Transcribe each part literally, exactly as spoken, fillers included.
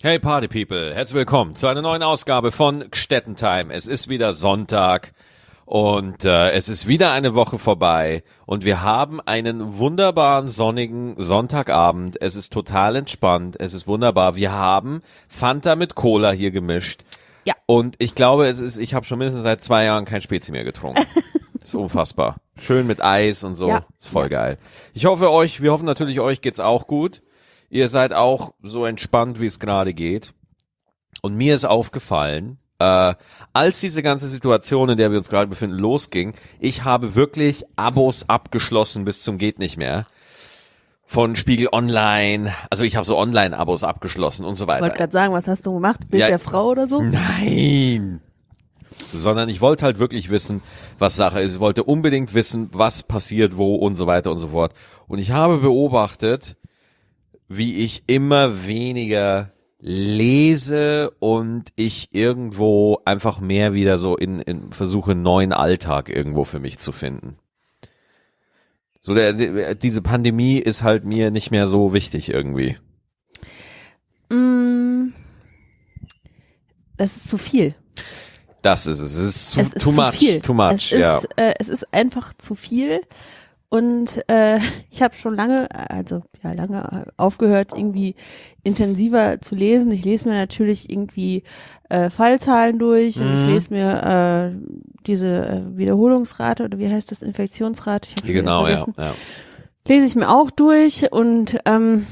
Hey Party People, herzlich willkommen zu einer neuen Ausgabe von Gstettentime. Es ist wieder Sonntag und äh, es ist wieder eine Woche vorbei und wir haben einen wunderbaren sonnigen Sonntagabend. Es ist total entspannt, es ist wunderbar. Wir haben Fanta mit Cola hier gemischt. Ja. Und ich glaube, es ist, ich habe schon mindestens seit zwei Jahren kein Spezi mehr getrunken. Das ist unfassbar. Schön mit Eis und so, Ja. ist voll Ja. geil. Ich hoffe euch, wir hoffen natürlich euch geht's auch gut. Ihr seid auch so entspannt, wie es gerade geht. Und mir ist aufgefallen, äh, als diese ganze Situation, in der wir uns gerade befinden, losging, ich habe wirklich Abos abgeschlossen bis zum geht nicht mehr. Von Spiegel Online, also ich habe so Online-Abos abgeschlossen und so Ich wollte weiter. gerade sagen, was hast du gemacht? Bild Ja. der Frau oder so? Nein! Sondern ich wollte halt wirklich wissen, was Sache ist. Ich wollte unbedingt wissen, was passiert, wo und so weiter und so fort. Und ich habe beobachtet, wie ich immer weniger lese und ich irgendwo einfach mehr wieder so in, in versuche, einen neuen Alltag irgendwo für mich zu finden. So der, der, diese Pandemie ist halt mir nicht mehr so wichtig irgendwie. Mm, das ist zu viel. Das ist es. Es ist zu, es ist too zu much, viel. too much, es ja. Ist, äh, es ist einfach zu viel. Und äh, ich habe schon lange, also ja lange aufgehört, irgendwie intensiver zu lesen. Ich lese mir natürlich irgendwie äh, Fallzahlen durch und ich Mhm. lese mir äh, diese äh, Wiederholungsrate oder wie heißt das, Infektionsrate? Ich hab schon wieder Genau, ja, vergessen. ja. Lese ich mir auch durch und ähm,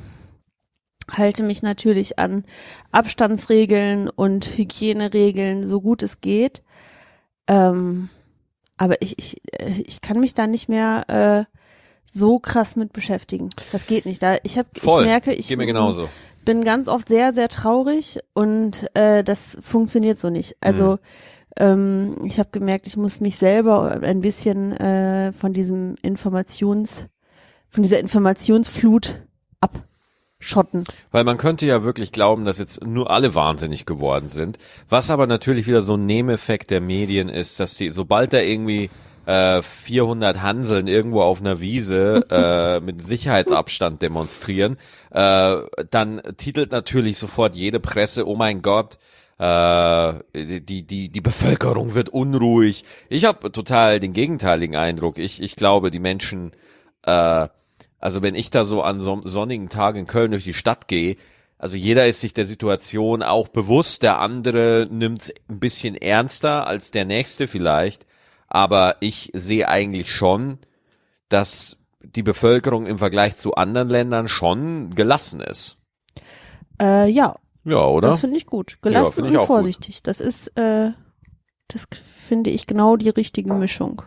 halte mich natürlich an Abstandsregeln und Hygieneregeln, so gut es geht. Ähm, aber ich, ich, ich kann mich da nicht mehr äh, so krass mit beschäftigen. Das geht nicht. Da ich habe, ich Voll. merke, ich Geht mir genauso. bin ganz oft sehr, sehr traurig und äh, das funktioniert so nicht. Also Mhm. ähm, ich habe gemerkt, ich muss mich selber ein bisschen äh, von diesem Informations, von dieser Informationsflut abschotten. Weil man könnte ja wirklich glauben, dass jetzt nur alle wahnsinnig geworden sind. Was aber natürlich wieder so ein Nebeneffekt der Medien ist, dass die, sobald da irgendwie äh, vierhundert Hanseln irgendwo auf einer Wiese äh, mit Sicherheitsabstand demonstrieren, äh, dann titelt natürlich sofort jede Presse, oh mein Gott, äh, die, die, die Bevölkerung wird unruhig. Ich habe total den gegenteiligen Eindruck. Ich, ich glaube, die Menschen, äh, also wenn ich da so an so einem sonnigen Tag in Köln durch die Stadt gehe, also jeder ist sich der Situation auch bewusst, der andere nimmt es ein bisschen ernster als der nächste vielleicht, aber ich sehe eigentlich schon, dass die Bevölkerung im Vergleich zu anderen Ländern schon gelassen ist. Äh, ja, Ja, oder? das finde ich gut. Gelassen finde ich und auch gut. vorsichtig. Das ist, äh, das finde ich genau die richtige Mischung.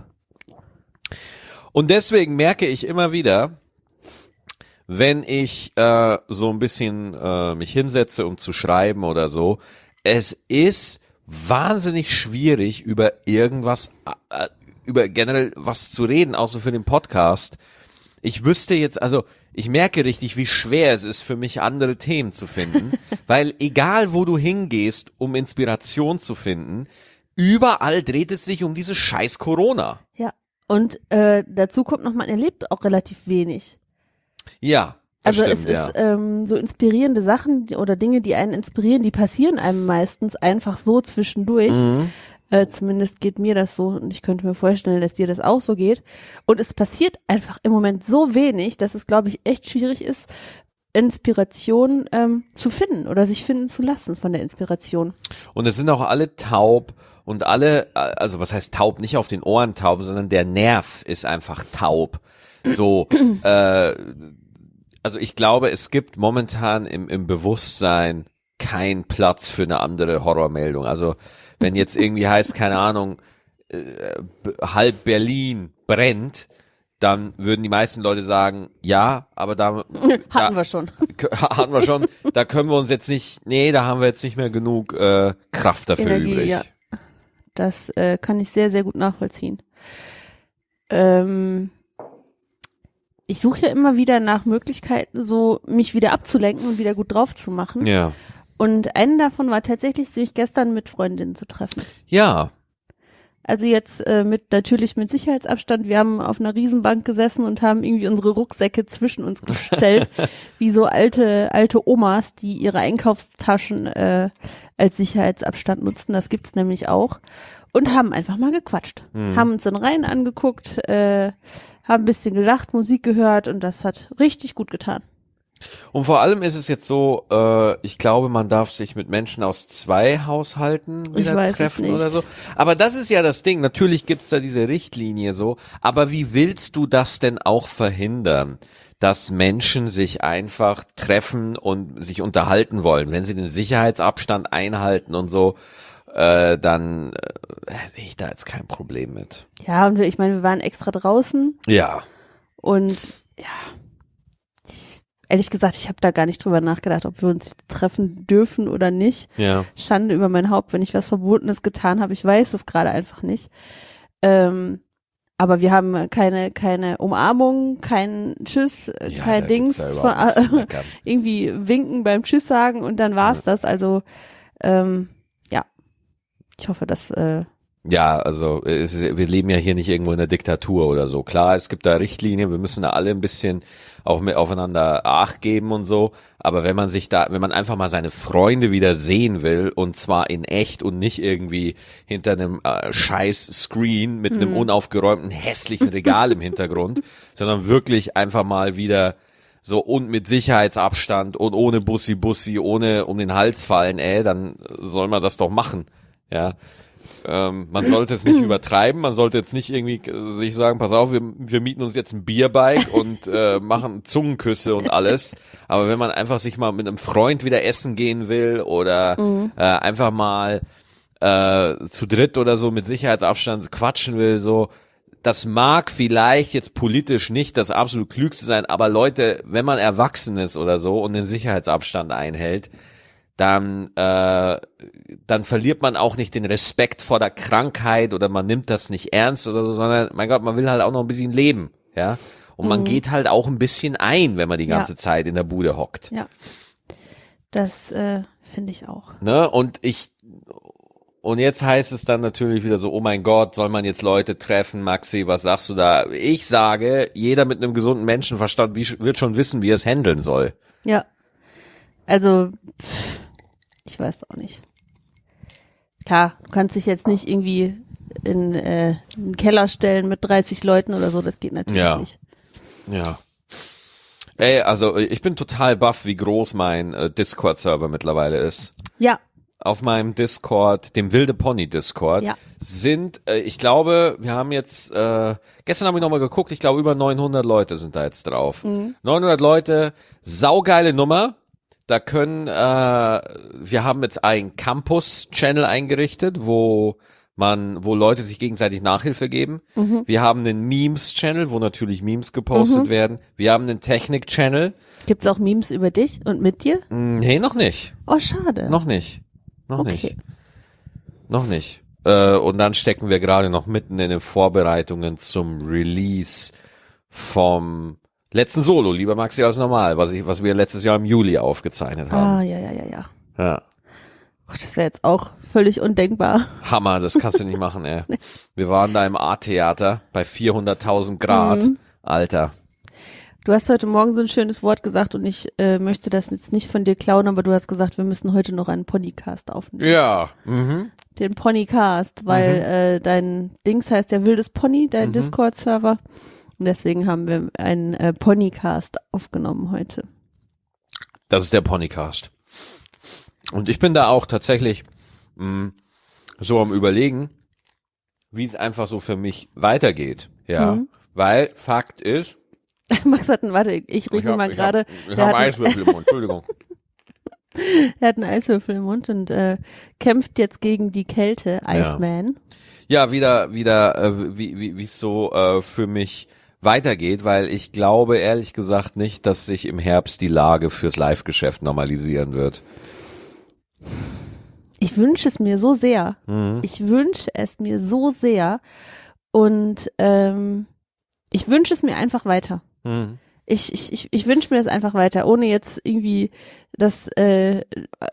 Und deswegen merke ich immer wieder, wenn ich äh, so ein bisschen äh, mich hinsetze, um zu schreiben oder so, es ist wahnsinnig schwierig, über irgendwas, äh, über generell was zu reden, außer für den Podcast. Ich wüsste jetzt, also ich merke richtig, wie schwer es ist für mich, andere Themen zu finden, weil egal wo du hingehst, um Inspiration zu finden, überall dreht es sich um diese scheiß Corona. Ja. Und äh, dazu kommt noch, man erlebt auch relativ wenig. Ja, das Also stimmt, es ja. ist ähm, so inspirierende Sachen die- oder Dinge, die einen inspirieren, die passieren einem meistens einfach so zwischendurch. Mhm. Äh, zumindest geht mir das so und ich könnte mir vorstellen, dass dir das auch so geht. Und es passiert einfach im Moment so wenig, dass es, glaube ich, echt schwierig ist, Inspiration ähm, zu finden oder sich finden zu lassen von der Inspiration. Und es sind auch alle taub und alle, also was heißt taub, nicht auf den Ohren taub, sondern der Nerv ist einfach taub. So, äh, also ich glaube, es gibt momentan im, im Bewusstsein keinen Platz für eine andere Horrormeldung. Also wenn jetzt irgendwie heißt, keine Ahnung, äh, b- halb Berlin brennt, dann würden die meisten Leute sagen, ja, aber da, Hatten da wir schon. hatten wir schon, da können wir uns jetzt nicht, nee, da haben wir jetzt nicht mehr genug äh, Kraft dafür Energie, übrig. ja. Das äh, kann ich sehr, sehr gut nachvollziehen. Ähm, ich suche ja immer wieder nach Möglichkeiten, so mich wieder abzulenken und wieder gut drauf zu machen. Ja. Und einen davon war tatsächlich, sich gestern mit Freundinnen zu treffen. Ja. Also jetzt äh, mit natürlich mit Sicherheitsabstand. Wir haben auf einer Riesenbank gesessen und haben irgendwie unsere Rucksäcke zwischen uns gestellt, wie so alte alte Omas, die ihre Einkaufstaschen äh, als Sicherheitsabstand nutzen. Das gibt's nämlich auch. Und haben einfach mal gequatscht. Mhm. Haben uns in Reihen angeguckt, äh, haben ein bisschen gelacht, Musik gehört und das hat richtig gut getan. Und vor allem ist es jetzt so, äh, ich glaube, man darf sich mit Menschen aus zwei Haushalten wieder Ich weiß es treffen nicht. oder so. Aber das ist ja das Ding. Natürlich gibt's da diese Richtlinie so. Aber wie willst du das denn auch verhindern, dass Menschen sich einfach treffen und sich unterhalten wollen, wenn sie den Sicherheitsabstand einhalten und so? Äh, dann äh, sehe ich da jetzt kein Problem mit. Ja, und wir, ich meine, wir waren extra draußen Ja. und ja, ich, ehrlich gesagt, ich habe da gar nicht drüber nachgedacht, ob wir uns treffen dürfen oder nicht. Ja. Schande über mein Haupt, wenn ich was Verbotenes getan habe. Ich weiß es gerade einfach nicht. Ähm, aber wir haben keine keine Umarmung, kein Tschüss, Ja, kein da Dings, gibt's ja von, überhaupt nichts zu meckern. irgendwie winken beim Tschüss sagen und dann war's das. Also ähm, ja, ich hoffe, dass äh, Ja, also es ist, wir leben ja hier nicht irgendwo in der Diktatur oder so. Klar, es gibt da Richtlinien, wir müssen da alle ein bisschen auch mit aufeinander Acht geben und so. Aber wenn man sich da, wenn man einfach mal seine Freunde wieder sehen will und zwar in echt und nicht irgendwie hinter einem äh, scheiß Screen mit einem unaufgeräumten hässlichen Regal im Hintergrund, sondern wirklich einfach mal wieder so und mit Sicherheitsabstand und ohne Bussi-Bussi, ohne um den Hals fallen, ey, dann soll man das doch machen, ja. Ähm, man sollte es nicht übertreiben, man sollte jetzt nicht irgendwie sich sagen, pass auf, wir, wir mieten uns jetzt ein Bierbike und äh, machen Zungenküsse und alles. Aber wenn man einfach sich mal mit einem Freund wieder essen gehen will oder mhm. äh, einfach mal äh, zu dritt oder so mit Sicherheitsabstand quatschen will, so, das mag vielleicht jetzt politisch nicht das absolut Klügste sein, aber Leute, wenn man erwachsen ist oder so und den Sicherheitsabstand einhält, dann äh, dann verliert man auch nicht den Respekt vor der Krankheit oder man nimmt das nicht ernst oder so, sondern, mein Gott, man will halt auch noch ein bisschen leben, ja. Und man mhm. geht halt auch ein bisschen ein, wenn man die ganze ja. Zeit in der Bude hockt. Ja, das äh, finde ich auch. Ne? Und ich und jetzt heißt es dann natürlich wieder so, oh mein Gott, soll man jetzt Leute treffen? Maxi, was sagst du da? Ich sage, jeder mit einem gesunden Menschenverstand wird schon wissen, wie er es handeln soll. Ja, also pff. Ich weiß auch nicht. Klar, du kannst dich jetzt nicht irgendwie in äh, einen Keller stellen mit dreißig Leuten oder so, das geht natürlich ja. nicht. Ja. Ey, also ich bin total baff, wie groß mein äh, Discord-Server mittlerweile ist. Ja. Auf meinem Discord, dem Wilde Pony Discord, ja. sind, äh, ich glaube, wir haben jetzt, äh, gestern habe ich nochmal geguckt, ich glaube über neunhundert Leute sind da jetzt drauf. Mhm. neunhundert Leute, saugeile Nummer. Da können, äh, wir haben jetzt einen Campus-Channel eingerichtet, wo man, wo Leute sich gegenseitig Nachhilfe geben. Mhm. Wir haben einen Memes-Channel, wo natürlich Memes gepostet mhm. werden. Wir haben einen Technik-Channel. Gibt's auch Memes über dich und mit dir? Nee, noch nicht. Oh, schade. Noch nicht. Noch okay. nicht. Noch nicht. Äh, und dann stecken wir gerade noch mitten in den Vorbereitungen zum Release vom letzten Solo, lieber Maxi als normal, was ich, was wir letztes Jahr im Juli aufgezeichnet haben. Ah, ja, ja, ja, ja. Ja. Gott, das wäre jetzt auch völlig undenkbar. Hammer, das kannst du nicht machen, ey. Nee. Wir waren da im A-Theater bei vierhunderttausend Grad. Mhm. Alter. Du hast heute Morgen so ein schönes Wort gesagt und ich äh, möchte das jetzt nicht von dir klauen, aber du hast gesagt, wir müssen heute noch einen Ponycast aufnehmen. Ja. Mhm. Den Ponycast, weil mhm. äh, dein Dings heißt ja Wildes Pony, dein mhm. Discord-Server. Und deswegen haben wir einen äh, Ponycast aufgenommen heute. Das ist der Ponycast. Und ich bin da auch tatsächlich mh, so am Überlegen, wie es einfach so für mich weitergeht. Ja, mhm. weil Fakt ist. Max hat einen, warte, ich rieche mal gerade. Ich habe hab Eiswürfel im Mund, Entschuldigung. Er hat einen Eiswürfel im Mund und äh, kämpft jetzt gegen die Kälte, Iceman. Ja, ja wieder, wieder, äh, wie wie wie es so äh, für mich weitergeht, weil ich glaube ehrlich gesagt nicht, dass sich im Herbst die Lage fürs Live-Geschäft normalisieren wird. Ich wünsche es mir so sehr. Mhm. Ich wünsche es mir so sehr und ähm, ich wünsche es mir einfach weiter. Mhm. Ich, ich, ich, ich wünsche mir das einfach weiter, ohne jetzt irgendwie das äh,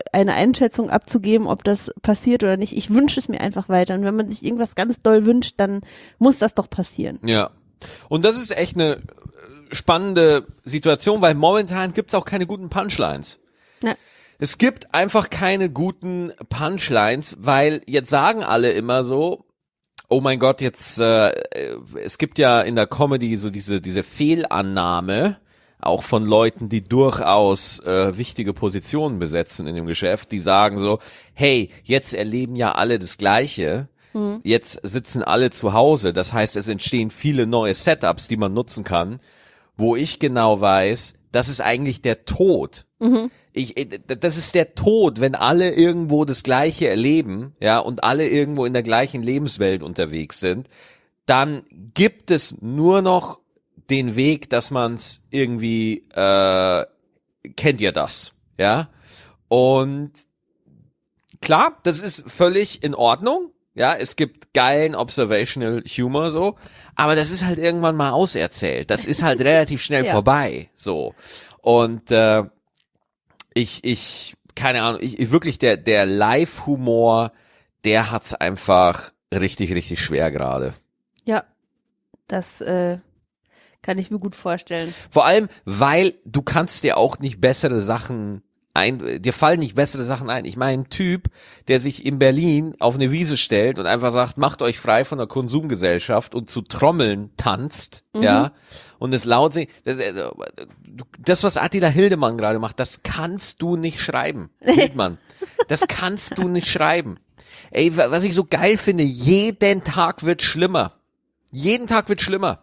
eine Einschätzung abzugeben, ob das passiert oder nicht. Ich wünsche es mir einfach weiter. Und wenn man sich irgendwas ganz doll wünscht, dann muss das doch passieren. Ja. Und das ist echt eine spannende Situation, weil momentan gibt's auch keine guten Punchlines. Ja. Es gibt einfach keine guten Punchlines, weil jetzt sagen alle immer so, oh mein Gott, jetzt, äh, es gibt ja in der Comedy so diese, diese Fehlannahme, auch von Leuten, die durchaus äh, wichtige Positionen besetzen in dem Geschäft, die sagen so, hey, jetzt erleben ja alle das Gleiche, mhm. jetzt sitzen alle zu Hause, das heißt, es entstehen viele neue Setups, die man nutzen kann, wo ich genau weiß, das ist eigentlich der Tod. Mhm. Ich, das ist der Tod, wenn alle irgendwo das Gleiche erleben, ja, und alle irgendwo in der gleichen Lebenswelt unterwegs sind, dann gibt es nur noch den Weg, dass man's irgendwie, äh, kennt ihr das, ja? Und klar, das ist völlig in Ordnung, ja, es gibt geilen Observational Humor so, aber das ist halt irgendwann mal auserzählt, das ist halt relativ schnell ja. vorbei, so. Und äh, ich, ich, keine Ahnung, ich, ich wirklich der, der Live-Humor, der hat's einfach richtig, richtig schwer gerade. Ja, das äh, kann ich mir gut vorstellen. Vor allem, weil du kannst dir auch nicht bessere Sachen ein, dir fallen nicht bessere Sachen ein. Ich meine, ein Typ, der sich in Berlin auf eine Wiese stellt und einfach sagt, macht euch frei von der Konsumgesellschaft und zu Trommeln tanzt, mhm. ja, und es laut singt, das, das, was Attila Hildemann gerade macht, das kannst du nicht schreiben, Hildmann. Das kannst du nicht schreiben. Ey, was ich so geil finde, jeden Tag wird schlimmer. Jeden Tag wird schlimmer.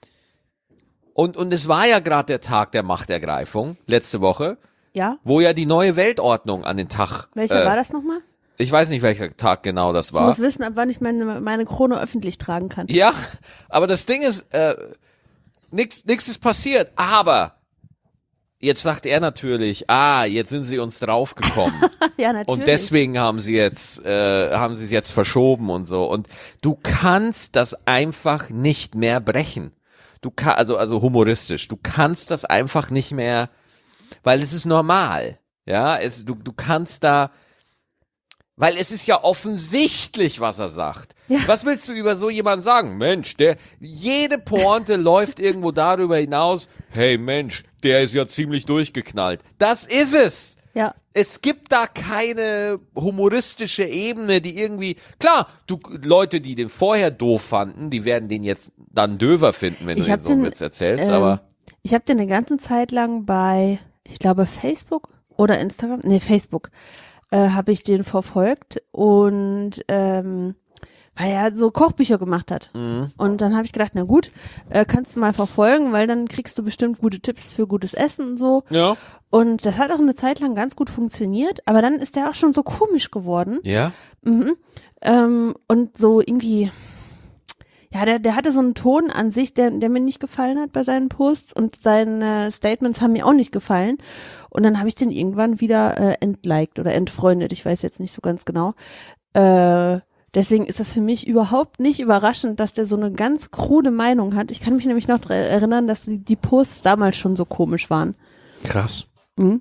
Und, und es war ja gerade der Tag der Machtergreifung, letzte Woche. Ja. Wo ja die neue Weltordnung an den Tag. Welcher äh, war das nochmal? Ich weiß nicht, welcher Tag genau das war. Ich muss wissen, ab wann ich meine, meine Krone öffentlich tragen kann. Ja, aber das Ding ist, äh, nix, nix ist passiert. Aber jetzt sagt er natürlich, ah, jetzt sind sie uns draufgekommen. Ja, natürlich. Und deswegen haben sie jetzt, äh, haben sie es jetzt verschoben und so. Und du kannst das einfach nicht mehr brechen. Du kannst, also, also humoristisch, du kannst das einfach nicht mehr, weil es ist normal, ja, es, du, du kannst da, weil es ist ja offensichtlich, was er sagt. Ja. Was willst du über so jemanden sagen? Mensch, der, jede Pointe läuft irgendwo darüber hinaus, hey Mensch, der ist ja ziemlich durchgeknallt. Das ist es. Ja. Es gibt da keine humoristische Ebene, die irgendwie, klar, du, Leute, die den vorher doof fanden, die werden den jetzt dann döver finden, wenn ich du den so einen Witz erzählst, ähm, aber. Ich habe den eine ganze Zeit lang bei, ich glaube, Facebook oder Instagram, nee, Facebook, äh, habe ich den verfolgt und ähm, weil er so Kochbücher gemacht hat. Mhm. Und dann habe ich gedacht, na gut, äh, kannst du mal verfolgen, weil dann kriegst du bestimmt gute Tipps für gutes Essen und so. Ja. Und das hat auch eine Zeit lang ganz gut funktioniert, aber dann ist der auch schon so komisch geworden. Ja. Mhm. Ähm, und so irgendwie, ja, der, der hatte so einen Ton an sich, der, der mir nicht gefallen hat bei seinen Posts und seine Statements haben mir auch nicht gefallen. Und dann habe ich den irgendwann wieder äh, entliked oder entfreundet, ich weiß jetzt nicht so ganz genau. Äh, Deswegen ist es für mich überhaupt nicht überraschend, dass der so eine ganz krude Meinung hat. Ich kann mich nämlich noch dran erinnern, dass die, die Posts damals schon so komisch waren. Krass. Mhm.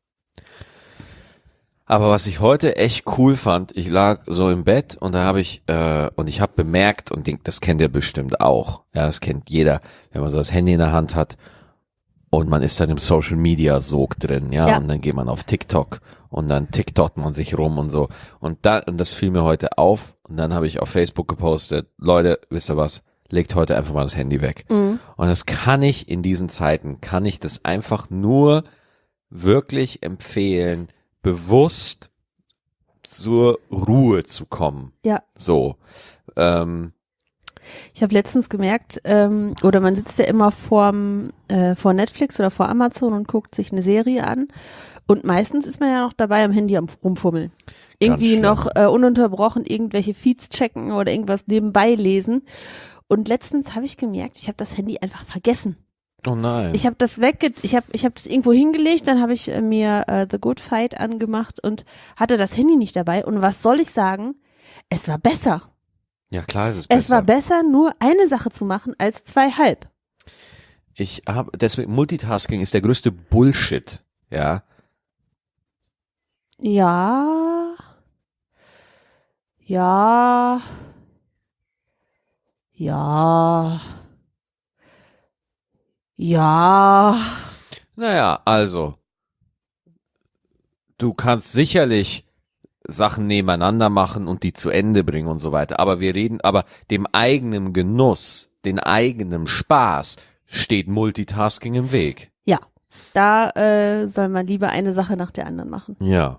Aber was ich heute echt cool fand, ich lag so im Bett und da habe ich, äh, und ich habe bemerkt, und das kennt ihr bestimmt auch, ja, das kennt jeder, wenn man so das Handy in der Hand hat und man ist dann im Social Media Sog drin, ja, ja. Und dann geht man auf TikTok und dann TikTokt man sich rum und so. Und da, und das fiel mir heute auf und dann habe ich auf Facebook gepostet, Leute, wisst ihr was, legt heute einfach mal das Handy weg. Mhm. Und das kann ich in diesen Zeiten, kann ich das einfach nur wirklich empfehlen, bewusst zur Ruhe zu kommen. Ja. So. Ähm, Ich habe letztens gemerkt, ähm, oder man sitzt ja immer vorm, äh, vor Netflix oder vor Amazon und guckt sich eine Serie an. Und meistens ist man ja noch dabei am Handy am Rumfummeln. Irgendwie noch äh, ununterbrochen irgendwelche Feeds checken oder irgendwas nebenbei lesen. Und letztens habe ich gemerkt, ich habe das Handy einfach vergessen. Oh nein. Ich habe das wegge, ich habe ich habe das irgendwo hingelegt, dann habe ich äh, mir äh, The Good Fight angemacht und hatte das Handy nicht dabei. Und was soll ich sagen? Es war besser. Ja, klar ist es besser. Es war besser, nur eine Sache zu machen, als zwei halb. Ich habe, deswegen, Multitasking ist der größte Bullshit, ja. Ja. Ja. Ja. Ja. Naja, also, du kannst sicherlich Sachen nebeneinander machen und die zu Ende bringen und so weiter. Aber wir reden, aber dem eigenen Genuss, den eigenen Spaß steht Multitasking im Weg. Ja. Da äh, soll man lieber eine Sache nach der anderen machen. Ja.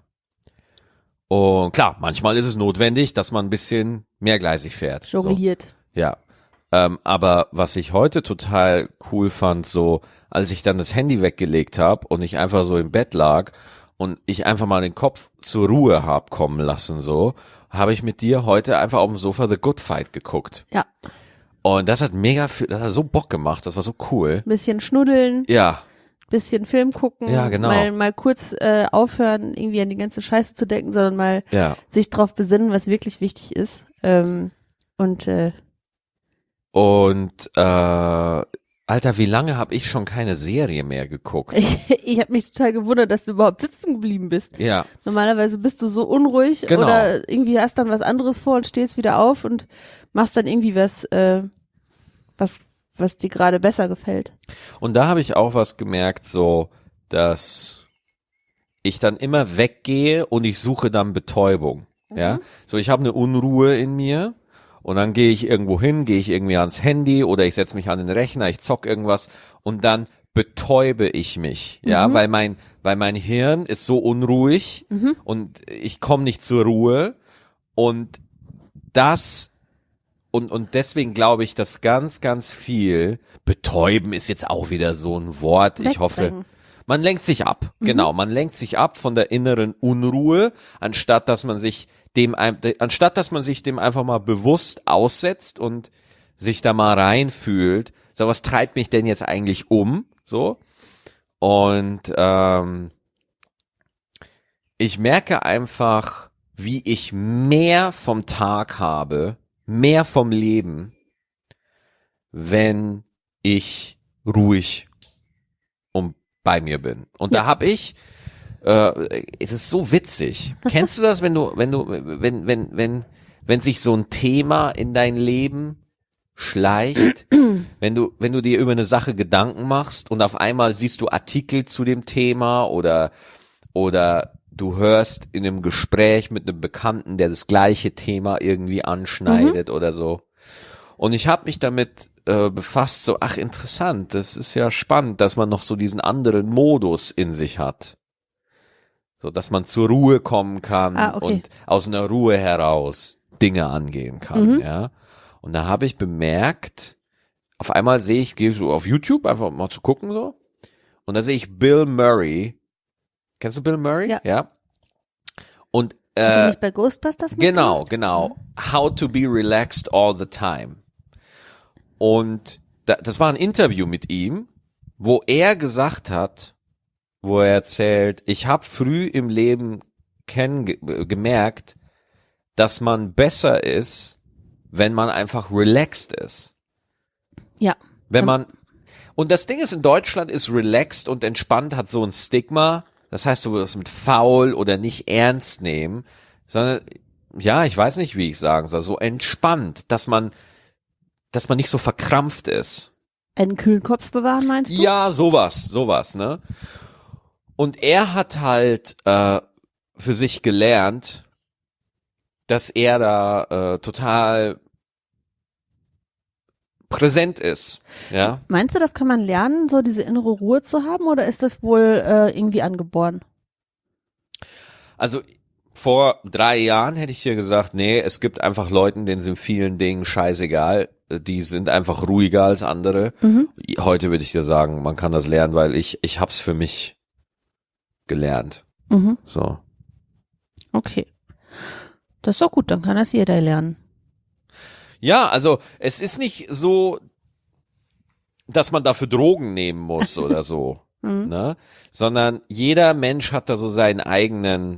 Und klar, manchmal ist es notwendig, dass man ein bisschen mehrgleisig fährt. So. Jongliert. Ja. Ähm, aber was ich heute total cool fand, so als ich dann das Handy weggelegt habe und ich einfach so im Bett lag und ich einfach mal den Kopf zur Ruhe hab kommen lassen, so, habe ich mit dir heute einfach auf dem Sofa The Good Fight geguckt. Ja. Und das hat mega viel, das hat so Bock gemacht, das war so cool. Bisschen schnuddeln, Ja, bisschen Film gucken, Ja, genau. mal, mal kurz äh, aufhören, irgendwie an die ganze Scheiße zu denken, sondern mal ja. sich drauf besinnen, was wirklich wichtig ist. Ähm, und äh, Und äh, Alter, wie lange habe ich schon keine Serie mehr geguckt? ich, ich habe mich total gewundert, dass du überhaupt sitzen geblieben bist. Ja, Normalerweise bist du so unruhig Genau. oder irgendwie hast dann was anderes vor und stehst wieder auf und machst dann irgendwie was, äh, was, was dir gerade besser gefällt. und da habe ich auch was gemerkt, so, dass ich dann immer weggehe und ich suche dann Betäubung. Ja, so ich habe eine Unruhe in mir und dann gehe ich irgendwo hin, gehe ich irgendwie ans Handy oder ich setze mich an den Rechner, ich zock irgendwas und dann betäube ich mich, ja, weil mein, weil mein Hirn ist so unruhig und ich komme nicht zur Ruhe und das und, und deswegen glaube ich, dass ganz, ganz viel betäuben ist jetzt auch wieder so ein Wort. Ich hoffe, Wegdrängen. man lenkt sich ab. Genau, man lenkt sich ab von der inneren Unruhe, anstatt dass man sich dem, ein- anstatt dass man sich dem einfach mal bewusst aussetzt und sich da mal reinfühlt. So, was treibt mich denn jetzt eigentlich um? So. Und ähm, ich merke einfach, wie ich mehr vom Tag habe, mehr vom Leben, wenn ich ruhig und bei mir bin. Und da habe ich, äh, es ist so witzig. Kennst du das, wenn du, wenn du, wenn, wenn, wenn, wenn sich so ein Thema in dein Leben schleicht, wenn du, wenn du dir über eine Sache Gedanken machst und auf einmal siehst du Artikel zu dem Thema oder, oder du hörst in einem Gespräch mit einem Bekannten, der das gleiche Thema irgendwie anschneidet oder so. Und ich habe mich damit äh, befasst, so, ach interessant, das ist ja spannend, dass man noch so diesen anderen Modus in sich hat. So, dass man zur Ruhe kommen kann Ah, okay. und aus einer Ruhe heraus Dinge angehen kann, Mhm. ja. Und da habe ich bemerkt, auf einmal sehe ich, gehe so auf YouTube, einfach mal zu gucken so, und da sehe ich Bill Murray. Kennst du Bill Murray? Ja. Ja. Und Hat er äh, nicht bei Ghostbusters Genau, mitgemacht? genau. How to be relaxed all the time. Und da, das war ein Interview mit ihm, wo er gesagt hat, wo er erzählt, ich habe früh im Leben kenn, gemerkt, dass man besser ist, wenn man einfach relaxed ist. Ja. Wenn man, und das Ding ist, in Deutschland ist relaxed und entspannt hat so ein Stigma. Das heißt, du wirst mit faul oder nicht ernst nehmen, sondern, ja, ich weiß nicht, wie ich sagen soll, so entspannt, dass man, dass man nicht so verkrampft ist. Einen kühlen Kopf bewahren, meinst du? Ja, sowas, sowas, ne? Und er hat halt äh, für sich gelernt, dass er da äh, total präsent ist, ja. Meinst du, das kann man lernen, so diese innere Ruhe zu haben, oder ist das wohl äh, irgendwie angeboren? Also vor drei Jahren hätte ich dir gesagt, nee, es gibt einfach Leuten, denen sind vielen Dingen scheißegal, die sind einfach ruhiger als andere. Mhm. Heute würde ich dir sagen, man kann das lernen, weil ich ich hab's für mich gelernt. Mhm. So. Okay. Das ist doch gut, dann kann das jeder lernen. Ja, also es ist nicht so, dass man dafür Drogen nehmen muss oder so, Mhm. ne? Sondern jeder Mensch hat da so seinen eigenen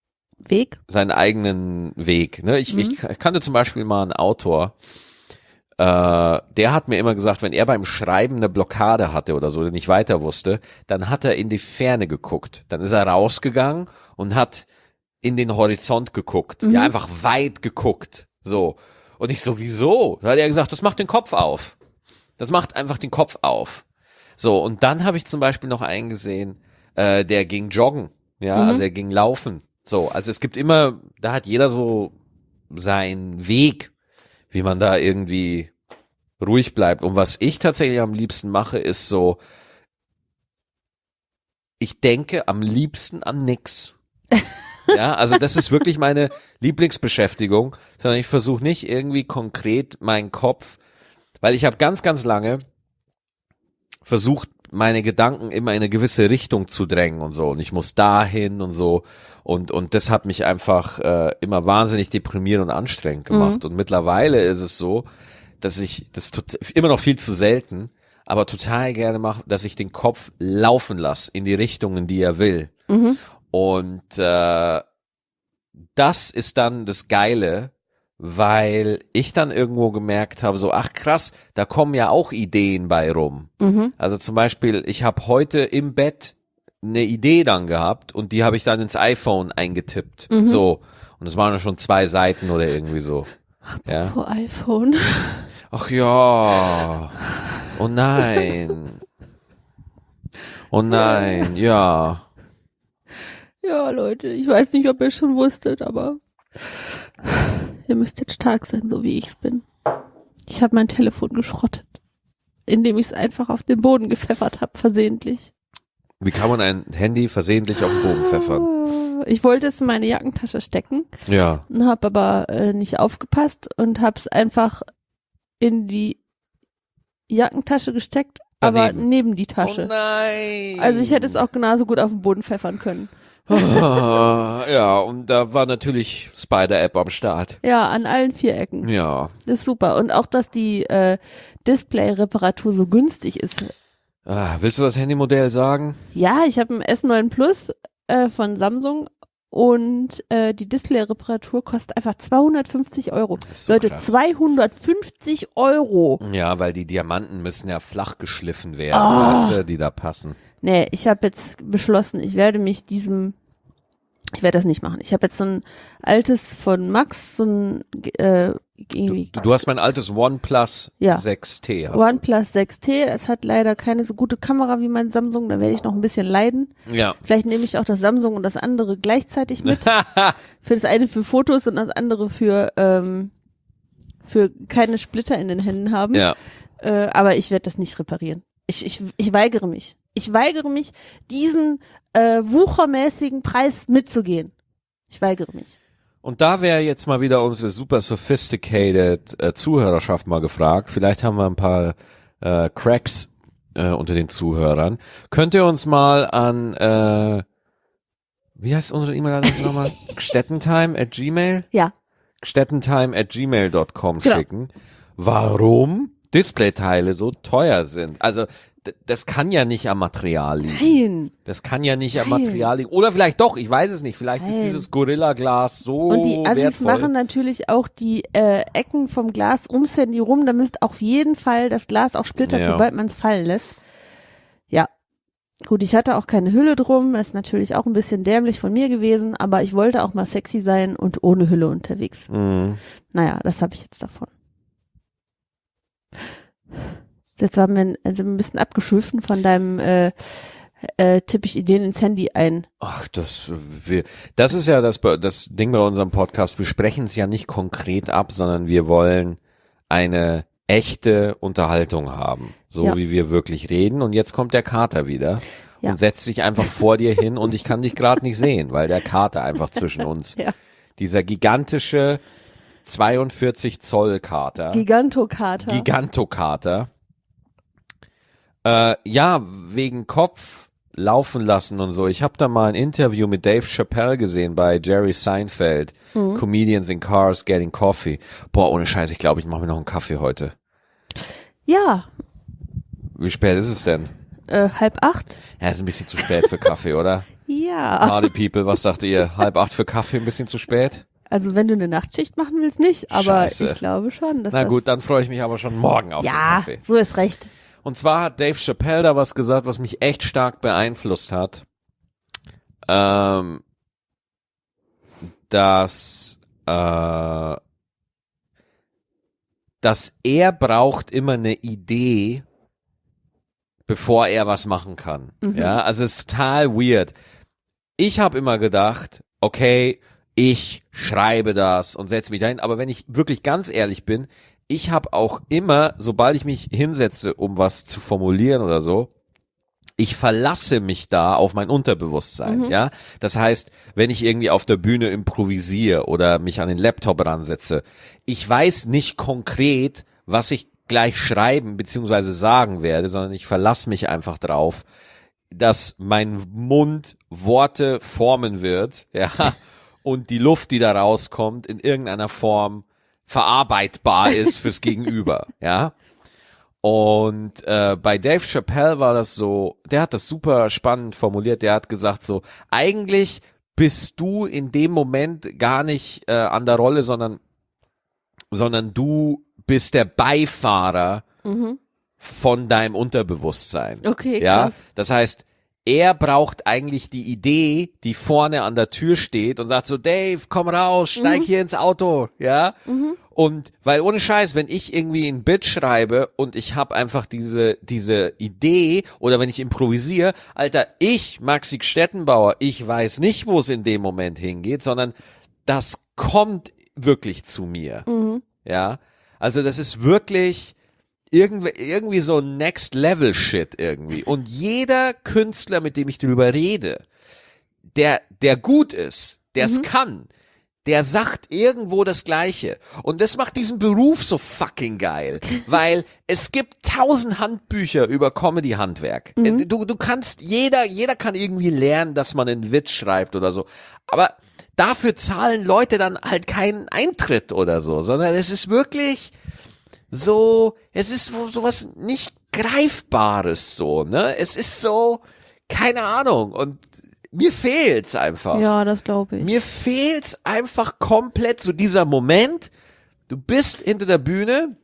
Weg? seinen eigenen Weg. Ne? Ich, Mhm. ich kannte zum Beispiel mal einen Autor, äh, der hat mir immer gesagt, wenn er beim Schreiben eine Blockade hatte oder so, der nicht weiter wusste, dann hat er in die Ferne geguckt. Dann ist er rausgegangen und hat in den Horizont geguckt. Mhm. Ja, einfach weit geguckt. So. Und ich so, wieso? Da hat er gesagt, das macht den Kopf auf. Das macht einfach den Kopf auf. So, und dann habe ich zum Beispiel noch einen gesehen, äh, der ging joggen. Ja, Mhm. also er ging laufen. So, also es gibt immer, da hat jeder so seinen Weg, wie man da irgendwie ruhig bleibt. Und was ich tatsächlich am liebsten mache, ist so, ich denke am liebsten an nix. Ja, also das ist wirklich meine Lieblingsbeschäftigung, sondern ich versuche nicht irgendwie konkret meinen Kopf, weil ich habe ganz, ganz lange versucht, meine Gedanken immer in eine gewisse Richtung zu drängen und so. Und ich muss dahin und so. Und, und das hat mich einfach äh, immer wahnsinnig deprimierend und anstrengend gemacht. Mhm. Und mittlerweile ist es so, dass ich, das tot, immer noch viel zu selten, aber total gerne mache, dass ich den Kopf laufen lasse in die Richtungen, die er will. Mhm. Und äh, das ist dann das Geile, weil ich dann irgendwo gemerkt habe, so, ach krass, da kommen ja auch Ideen bei rum. Mhm. Also zum Beispiel, ich habe heute im Bett eine Idee dann gehabt und die habe ich dann ins iPhone eingetippt. Mhm. So. Und es waren ja schon zwei Seiten oder irgendwie so. Ja. Pro iPhone. Ach ja. Oh nein. Oh nein, ja. Ja, Leute, ich weiß nicht, ob ihr schon wusstet, aber ihr müsst jetzt stark sein, so wie ich's bin. Ich habe mein Telefon geschrottet, indem ich es einfach auf den Boden gepfeffert habe, versehentlich. Wie kann man ein Handy versehentlich auf den Boden pfeffern? Ich wollte es in meine Jackentasche stecken, Ja. habe aber äh, nicht aufgepasst und habe es einfach in die Jackentasche gesteckt, aber Daneben. neben die Oh Tasche. nein. Also ich hätte es auch genauso gut auf den Boden pfeffern können. Ja, und da war natürlich Spider-App am Start. Ja, an allen vier Ecken. Ja. Das ist super. Und auch, dass die äh, Display-Reparatur so günstig ist. Ah, willst du das Handymodell sagen? Ja, ich habe ein S neun Plus äh, von Samsung und äh, die Display-Reparatur kostet einfach zweihundertfünfzig Euro. ist so Leute, krass. zweihundertfünfzig Euro. Ja, weil die Diamanten müssen ja flach geschliffen werden, Ah. weißt du, die da passen. Nee, ich habe jetzt beschlossen, ich werde mich diesem, ich werde das nicht machen. Ich habe jetzt so ein altes von Max, so ein äh, irgendwie Du, du hast mein altes OnePlus Ja. sechs T. Hast du. OnePlus sechs T. Es hat leider keine so gute Kamera wie mein Samsung, da werde ich noch ein bisschen leiden. Ja. Vielleicht nehme ich auch das Samsung und das andere gleichzeitig mit. Für das eine für Fotos und das andere für ähm, für keine Splitter in den Händen haben. Ja. Äh, aber ich werde das nicht reparieren. Ich, ich, ich weigere mich. Ich weigere mich, diesen äh, wuchermäßigen Preis mitzugehen. Ich weigere mich. Und da wäre jetzt mal wieder unsere super sophisticated äh, Zuhörerschaft mal gefragt. Vielleicht haben wir ein paar äh, Cracks äh, unter den Zuhörern. Könnt ihr uns mal an, äh, wie heißt unsere E-Mail-Adresse nochmal? Gstettentime at gmail? Ja. Gstettentime at gmail dot com Genau. schicken. Warum Displayteile so teuer sind? Also d- das kann ja nicht am Material liegen. Nein. Das kann ja nicht am Nein. Material liegen. Oder vielleicht doch, ich weiß es nicht. Vielleicht ist Nein. dieses Gorilla-Glas so Und die Assis wertvoll. machen natürlich auch die äh, Ecken vom Glas ums Handy rum, damit auf jeden Fall das Glas auch splittert, Ja. sobald man es fallen lässt. Ja. Gut, ich hatte auch keine Hülle drum, ist natürlich auch ein bisschen dämlich von mir gewesen, aber ich wollte auch mal sexy sein und ohne Hülle unterwegs. Mhm. Naja, das habe ich jetzt davon. Jetzt haben wir also ein bisschen abgeschwiffen von deinem äh, äh, tippe ich Ideen ins Handy ein. Ach, das, wir, das ist ja das, das Ding bei unserem Podcast. Wir sprechen es ja nicht konkret ab, sondern wir wollen eine echte Unterhaltung haben. So Ja. wie wir wirklich reden. Und jetzt kommt der Kater wieder Ja. und setzt sich einfach vor dir hin und ich kann dich gerade nicht sehen, weil der Kater einfach zwischen uns, Ja. dieser gigantische zweiundvierzig Zoll Kater. Gigantokater. Gigantokater. Äh, ja, wegen Kopf laufen lassen und so. Ich habe da mal ein Interview mit Dave Chappelle gesehen bei Jerry Seinfeld. Mhm. Comedians in Cars Getting Coffee. Boah, ohne Scheiß, ich glaube, ich mache mir noch einen Kaffee heute. Ja, Wie spät ist es denn? äh, halb acht. Ja, ist ein bisschen zu spät für Kaffee, oder? Ja. Party People, was sagt ihr? Halb acht für Kaffee, ein bisschen zu spät? Also wenn du eine Nachtschicht machen willst, nicht, aber Scheiße. ich glaube schon, dass Na das... gut, dann freue ich mich aber schon morgen auf den Ja, Kaffee. so ist recht. Und zwar hat Dave Chappelle da was gesagt, was mich echt stark beeinflusst hat. Ähm, dass, äh, dass er braucht immer eine Idee, bevor er was machen kann. Mhm. Ja, also es ist total weird. Ich habe immer gedacht, okay, ich schreibe das und setze mich dahin, aber wenn ich wirklich ganz ehrlich bin, ich habe auch immer, sobald ich mich hinsetze, um was zu formulieren oder so, ich verlasse mich da auf mein Unterbewusstsein, Mhm. ja. Das heißt, wenn ich irgendwie auf der Bühne improvisiere oder mich an den Laptop ransetze, ich weiß nicht konkret, was ich gleich schreiben beziehungsweise sagen werde, sondern ich verlasse mich einfach drauf, dass mein Mund Worte formen wird, ja, und die Luft, die da rauskommt, in irgendeiner Form verarbeitbar ist fürs Gegenüber, ja. Und äh, bei Dave Chappelle war das so, der hat das super spannend formuliert, der hat gesagt so, eigentlich bist du in dem Moment gar nicht äh, an der Rolle, sondern sondern du bist der Beifahrer Mhm. von deinem Unterbewusstsein. Okay, Ja, krass. das heißt, er braucht eigentlich die Idee, die vorne an der Tür steht und sagt so, Dave, komm raus, steig Mhm. hier ins Auto, ja. Mhm. Und weil ohne Scheiß, wenn ich irgendwie ein Bit schreibe und ich habe einfach diese diese Idee oder wenn ich improvisiere, Alter, ich, Maxi Stettenbauer, ich weiß nicht, wo es in dem Moment hingeht, sondern das kommt wirklich zu mir, Mhm. ja. Also das ist wirklich irgendwie, irgendwie so Next Level Shit irgendwie. Und jeder Künstler, mit dem ich drüber rede, der, der gut ist, der es Mhm. kann, der sagt irgendwo das Gleiche. Und das macht diesen Beruf so fucking geil. Weil es gibt tausend Handbücher über Comedy-Handwerk. Mhm. Du, du kannst, jeder, jeder kann irgendwie lernen, dass man einen Witz schreibt oder so. Aber dafür zahlen Leute dann halt keinen Eintritt oder so, sondern es ist wirklich so, es ist so sowas nicht Greifbares so, ne? Es ist so, keine Ahnung. Und mir fehlt's einfach. Ja, das glaube ich. Mir fehlt's einfach komplett so dieser Moment. Du bist hinter der Bühne.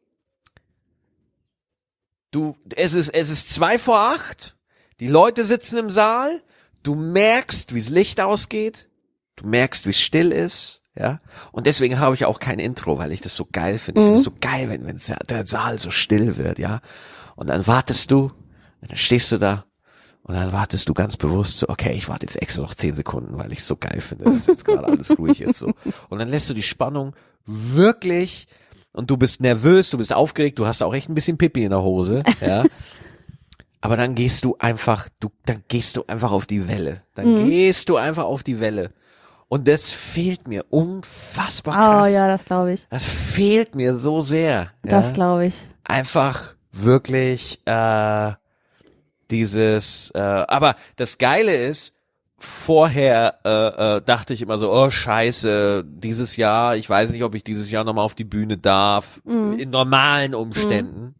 Du, es ist, es ist zwei vor acht. Die Leute sitzen im Saal. Du merkst, wie's Licht ausgeht. Du merkst, wie's still ist. Ja. Und deswegen habe ich auch kein Intro, weil ich das so geil finde. Ich finde es so geil, wenn, wenn der Saal so still wird, ja. Und dann wartest du, und dann stehst du da. Und dann wartest du ganz bewusst so, okay, ich warte jetzt extra noch zehn Sekunden, weil ich es so geil finde, dass jetzt gerade alles ruhig ist. So. Und dann lässt du die Spannung wirklich, und du bist nervös, du bist aufgeregt, du hast auch echt ein bisschen Pipi in der Hose, ja. Aber dann gehst du einfach, du, dann gehst du einfach auf die Welle. Dann Mhm. gehst du einfach auf die Welle. Und das fehlt mir unfassbar Oh krass. ja, das glaube ich. Das fehlt mir so sehr. Das ja. glaube ich. Einfach wirklich, äh, dieses, äh, aber das Geile ist, vorher äh, äh, dachte ich immer so, oh scheiße, dieses Jahr, ich weiß nicht, ob ich dieses Jahr nochmal auf die Bühne darf, Mhm. in normalen Umständen.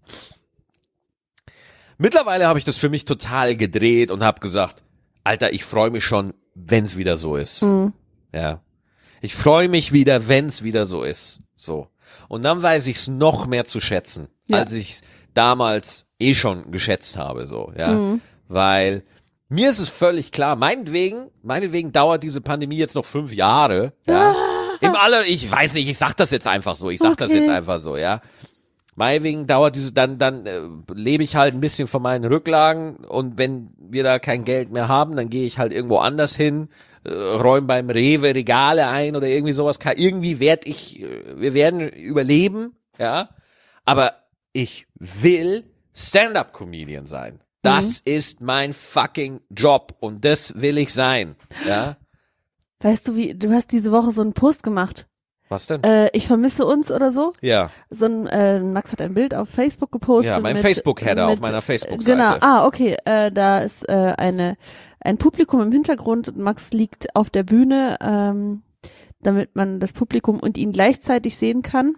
Mittlerweile habe ich das für mich total gedreht und habe gesagt, Alter, ich freue mich schon, wenn es wieder so ist. Mhm. Ja. Ich freue mich wieder, wenn es wieder so ist. So. Und dann weiß ich es noch mehr zu schätzen, Ja. als ich es damals eh schon geschätzt habe, so, ja. Mhm. Weil mir ist es völlig klar, meinetwegen, meinetwegen dauert diese Pandemie jetzt noch fünf Jahre, ja. Im aller, ich weiß nicht, ich sag das jetzt einfach so, ich sag das Okay. jetzt einfach so, ja. Meinetwegen dauert diese, dann, dann äh, lebe ich halt ein bisschen von meinen Rücklagen und wenn wir da kein Geld mehr haben, dann gehe ich halt irgendwo anders hin, äh, räume beim Rewe Regale ein oder irgendwie sowas. Kann, irgendwie werd ich, äh, wir werden überleben, ja. Aber ich will Stand-up-Comedian sein. Das Mhm. ist mein fucking Job und das will ich sein, ja. Weißt du, wie, du hast diese Woche so einen Post gemacht. Was denn? Äh, ich vermisse uns oder so. Ja, So ein, äh, Max hat ein Bild auf Facebook gepostet. ja, mein mit- Facebook-Header auf mit- meiner Genau, Facebook-Seite. ah, okay. Äh, da ist äh, eine ein Publikum im Hintergrund und Max liegt auf der Bühne, ähm, damit man das Publikum und ihn gleichzeitig sehen kann.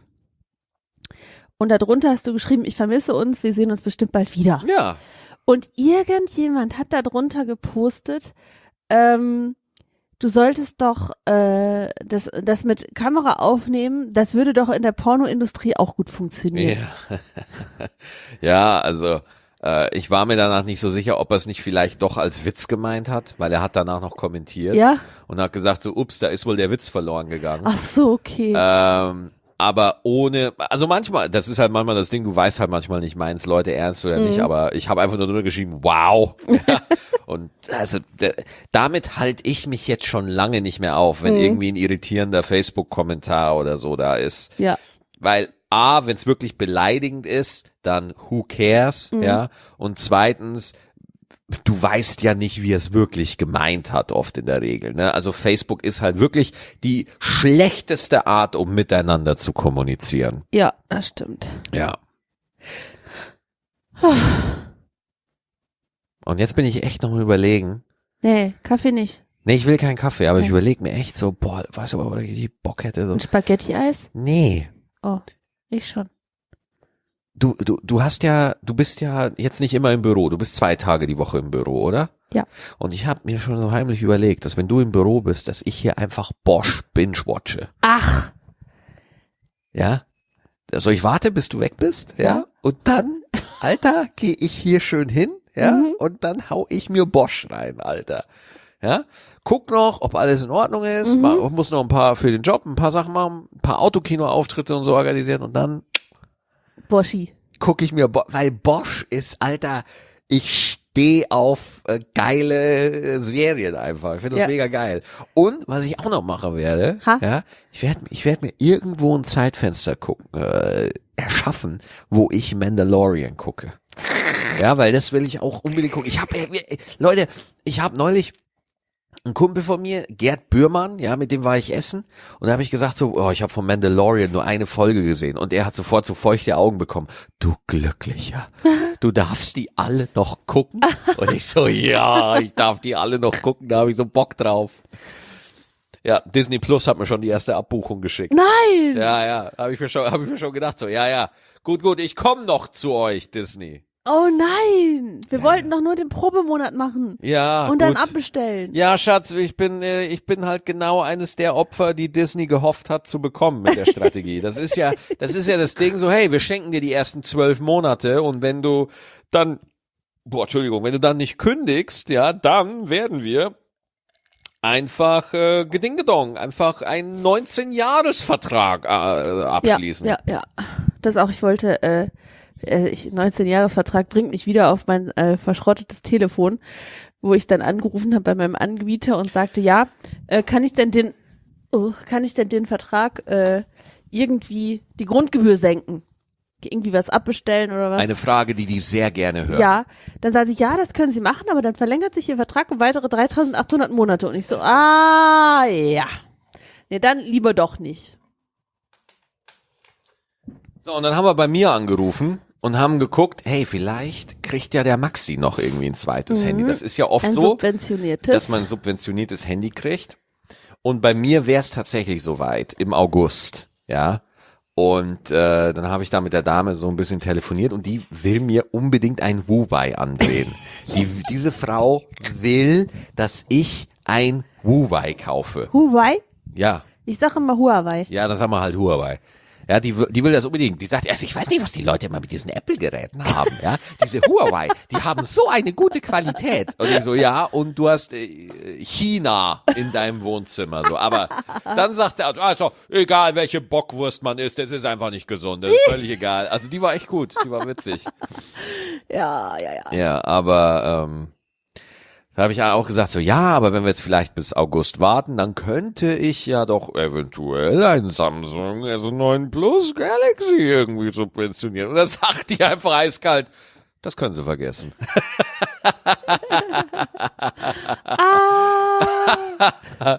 Und darunter hast du geschrieben, ich vermisse uns, wir sehen uns bestimmt bald wieder. Ja, Und irgendjemand hat darunter gepostet, ähm, du solltest doch äh, das, das mit Kamera aufnehmen, das würde doch in der Pornoindustrie auch gut funktionieren. Ja, ja also äh, ich war mir danach nicht so sicher, ob er es nicht vielleicht doch als Witz gemeint hat, weil er hat danach noch kommentiert Ja? und hat gesagt so, ups, da ist wohl der Witz verloren gegangen. Ach so, okay. Ähm, aber ohne, also manchmal, das ist halt manchmal das Ding, du weißt halt manchmal nicht, meinst Leute ernst oder Mhm. nicht, aber ich habe einfach nur drunter geschrieben, wow. Ja. Und also d- damit halte ich mich jetzt schon lange nicht mehr auf, wenn Mhm. irgendwie ein irritierender Facebook-Kommentar oder so da ist. Ja. Weil A, wenn es wirklich beleidigend ist, dann who cares, Mhm. ja. Und zweitens, du weißt ja nicht, wie er es wirklich gemeint hat, oft in der Regel. Ne? Also Facebook ist halt wirklich die schlechteste Art, um miteinander zu kommunizieren. Ja, das stimmt. Ja. Und jetzt bin ich echt noch mal überlegen. Nee, Kaffee nicht. Nee, ich will keinen Kaffee, aber ich Nee. überlege mir echt so, boah, weißt du, ob ich Bock hätte? So. Ein Spaghetti-Eis? Nee. Oh, ich schon. Du, du, du hast ja, du bist ja jetzt nicht immer im Büro, du bist zwei Tage die Woche im Büro, oder? Ja. Und ich habe mir schon so heimlich überlegt, dass wenn du im Büro bist, dass ich hier einfach Bosch binge-watche. Ach, Ja? Also ich warte, bis du weg bist, ja? Ja. Und dann, Alter, gehe ich hier schön hin, ja? Mhm. Und dann hau ich mir Bosch rein, Alter. Ja? Guck noch, ob alles in Ordnung ist, Mhm. Ma- muss noch ein paar für den Job, ein paar Sachen machen, ein paar Autokino-Auftritte und so organisieren und dann Boschi. gucke ich mir, Bo- weil Bosch ist, Alter, ich stehe auf äh, geile Serien einfach. Ich finde das Ja. mega geil. Und was ich auch noch machen werde, Ha? ja, ich werde ich werd mir irgendwo ein Zeitfenster gucken, äh, erschaffen, wo ich Mandalorian gucke. Ja, weil das will ich auch unbedingt gucken. Ich habe, Leute, ich habe neulich ein Kumpel von mir, Gerd Bührmann, ja, mit dem war ich essen und da habe ich gesagt so, oh, ich habe von Mandalorian nur eine Folge gesehen und er hat sofort so feuchte Augen bekommen. Du Glücklicher, du darfst die alle noch gucken? Und ich so, ja, ich darf die alle noch gucken, da habe ich so Bock drauf. Ja, Disney Plus hat mir schon die erste Abbuchung geschickt. Nein! Ja, ja, habe ich mir schon, habe ich mir schon gedacht so, ja, ja, gut, gut, ich komme noch zu euch, Disney. Oh nein! Wir Ja, wollten doch nur den Probemonat machen. Ja, Und dann gut. abbestellen. Ja, Schatz, ich bin, äh, ich bin halt genau eines der Opfer, die Disney gehofft hat zu bekommen mit der Strategie. Das ist ja, das ist ja das Ding so, hey, wir schenken dir die ersten zwölf Monate und wenn du dann, boah, Entschuldigung, wenn du dann nicht kündigst, ja, dann werden wir einfach äh, gedingedong, einfach einen neunzehn-Jahres-Vertrag äh, abschließen. Ja, ja, ja. Das auch, ich wollte, äh, äh, ich, neunzehn-Jahres-Vertrag bringt mich wieder auf mein äh, verschrottetes Telefon, wo ich dann angerufen habe bei meinem Anbieter und sagte, ja, äh, kann ich denn den, oh, kann ich denn den Vertrag äh, irgendwie die Grundgebühr senken? Irgendwie was abbestellen oder was? Eine Frage, die die sehr gerne hören. Ja, dann sagt sie, ja, das können Sie machen, aber dann verlängert sich Ihr Vertrag um weitere dreitausendachthundert Monate. Und ich so, ah, ja. Nee, dann lieber doch nicht. So, und dann haben wir bei mir angerufen und haben geguckt, hey, vielleicht kriegt ja der Maxi noch irgendwie ein zweites Mhm. Handy. Das ist ja oft Ein so, subventioniertes. dass man ein subventioniertes Handy kriegt. Und bei mir wäre es tatsächlich soweit, im August, ja. Und äh, dann habe ich da mit der Dame so ein bisschen telefoniert und die will mir unbedingt ein Huawei andrehen. die, diese Frau will, dass ich ein Huawei kaufe. Huawei? Ja, Ich sage immer Huawei. ja, dann sagen wir halt Huawei. Ja, die, w- die will das unbedingt. Die sagt, also ich weiß nicht, was die Leute immer mit diesen Apple-Geräten haben, ja. Diese Huawei, die haben so eine gute Qualität. Und ich so, ja, und du hast äh, China in deinem Wohnzimmer, so. Aber dann sagt sie, also, egal welche Bockwurst man isst, das ist einfach nicht gesund. Das ist völlig egal. Also die war echt gut, die war witzig. Ja, ja, ja. Ja, aber, ähm, da habe ich ja auch gesagt, so, ja, aber wenn wir jetzt vielleicht bis August warten, dann könnte ich ja doch eventuell ein Samsung S neun Plus Galaxy irgendwie subventionieren. Und dann sagt die einfach eiskalt, das können Sie vergessen. Ah,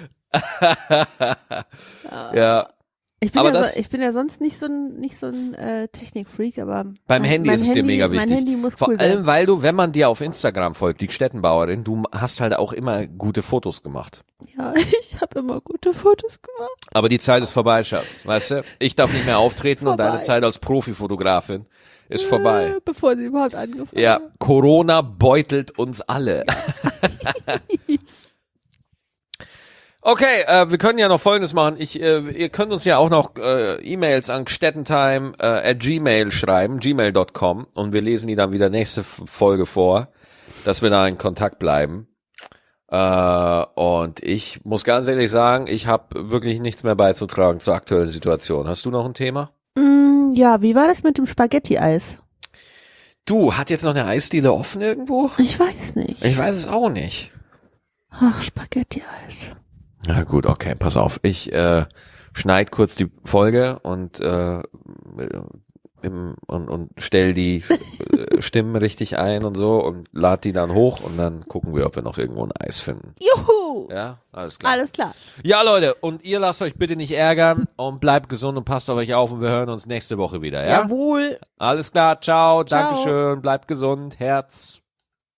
Ja, ich bin, Aber ja das- so, ich bin ja sonst nicht so ein, nicht so ein äh, Technikfreak, aber beim mein, Handy mein ist es dir Handy, mega wichtig. Mein Handy muss Vor cool allem, sein. weil du, wenn man dir auf Instagram folgt, die Stettenbauerin, du hast halt auch immer gute Fotos gemacht. Ja, ich habe immer gute Fotos gemacht. Aber die Zeit ist vorbei, Schatz. Weißt du? Ich darf nicht mehr auftreten und Vorbei. deine Zeit als Profifotografin ist vorbei. Äh, bevor sie überhaupt angefangen Ja, hat. Okay, äh, wir können ja noch Folgendes machen. Ich, äh, ihr könnt uns ja auch noch äh, E-Mails an gstettentime äh, at gmail schreiben, gmail Punkt com, und wir lesen die dann wieder nächste F- Folge vor, dass wir da in Kontakt bleiben. Äh, und ich muss ganz ehrlich sagen, ich habe wirklich nichts mehr beizutragen zur aktuellen Situation. Hast du noch ein Thema? Mm, ja, wie war das mit dem Spaghetti-Eis? Du, hat jetzt noch eine Eisdiele offen irgendwo? Ich weiß nicht. Ich weiß es auch nicht. Ach, Spaghetti-Eis. Na gut, okay, pass auf. Ich äh, schneid kurz die Folge und äh, im, und, und stell die äh, Stimmen richtig ein und so und lad die dann hoch und dann gucken wir, ob wir noch irgendwo ein Eis finden. Juhu! Ja, alles klar. Alles klar. Ja, Leute, und ihr lasst euch bitte nicht ärgern und bleibt gesund und passt auf euch auf und wir hören uns nächste Woche wieder, ja? Jawohl. Alles klar, ciao, Ciao. Dankeschön, bleibt gesund, Herz.